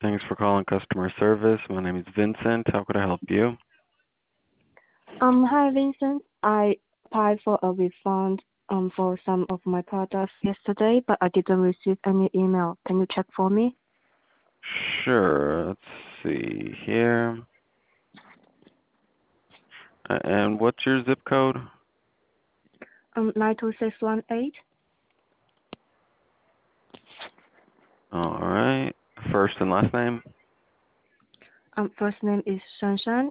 Thanks for calling customer service. My name is Vincent. How could I help you? Hi, Vincent. I applied for a refund for some of my products yesterday, but I didn't receive any email. Can you check for me? Sure. Let's see here. And what's your zip code? 92618. All right. First and last name? First name is Shanshan,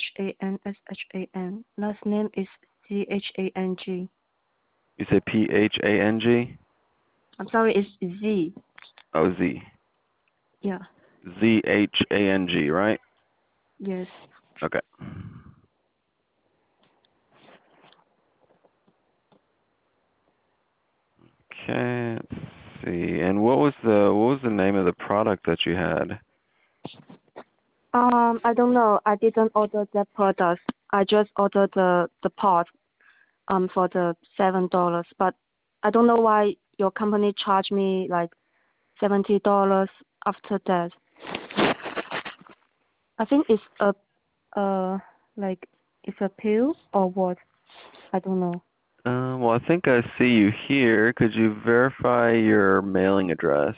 Shan. Last name is Chang. You say Phang? I'm sorry, it's Z. Oh, Z. Yeah. Zhang, right? Yes. Okay. Okay. Let's see. And what was the name of the product that you had? I don't know. I didn't order the product. I just ordered the pot for the $7, but I don't know why your company charged me like $70 after that. I think it's like it's a pill or what? I don't know. Well, I think I see you here. Could you verify your mailing address?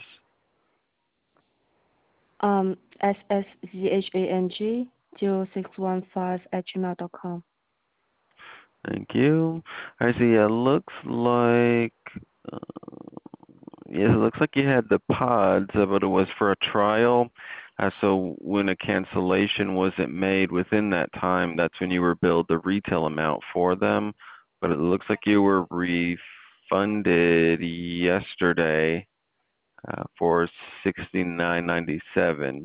SSZHANG 0615 @gmail.com. Thank you. I see. It looks like, uh, yes, it looks like you had the pods, but it was for a trial. So when a cancellation wasn't made within that time, that's when you were billed the retail amount for them. But it looks like you were refunded yesterday for $69.97.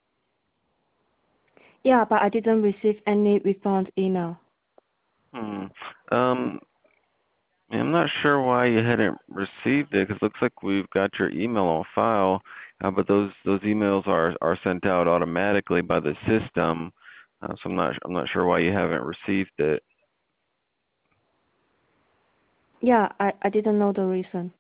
Yeah, but I didn't receive any refund email. Hmm. Um, I'm not sure why you hadn't received it, because it looks like we've got your email on file, but those emails are sent out automatically by the system. So I'm not sure why you haven't received it. Yeah, I didn't know the reason.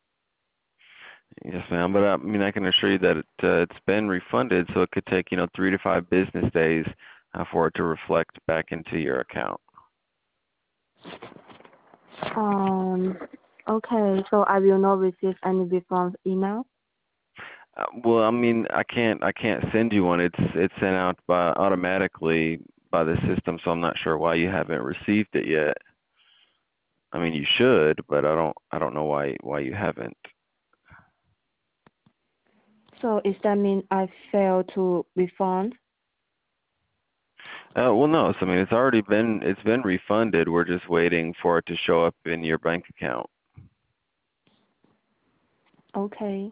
Yes, ma'am. But I mean, I can assure you that it's been refunded, so it could take 3 to 5 business days for it to reflect back into your account. Okay, so I will not receive any refund email. Well, I mean, I can't send you one. It's sent out automatically by the system, so I'm not sure why you haven't received it yet. I mean, you should, but I don't know why you haven't. So does that mean I failed to refund? Well, no. So I mean, it's been refunded. We're just waiting for it to show up in your bank account. Okay.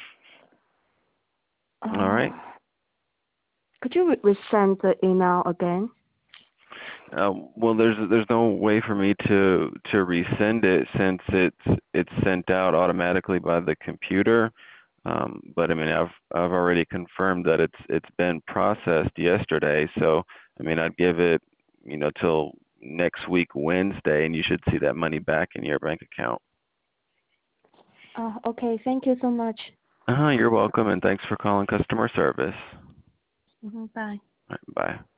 All right. Could you resend the email again? Well, there's no way for me to resend it since it's sent out automatically by the computer. But I mean, I've already confirmed that it's been processed yesterday. So I mean, I'd give it till next week Wednesday, and you should see that money back in your bank account. Okay. Thank you so much. You're welcome, and thanks for calling customer service. Bye. All right, bye.